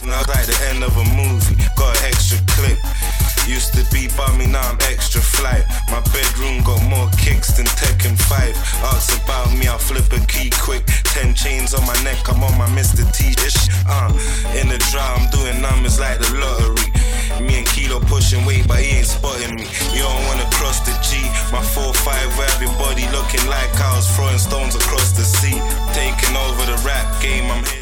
like the end of a movie, got an extra clip. Used to be bummy, now I'm extra flight. My bedroom got more kicks than Tekken 5. Ask about me, I'll flip a key quick. 10 chains on my neck, I'm on my Mr. T-ish. In the drought, I'm doing numbers like the lottery. Me and Kilo pushing weight, but he ain't spotting me. You don't wanna cross the G. My 4-5 where everybody looking like I was throwing stones across the sea. Taking over the rap game, I'm here.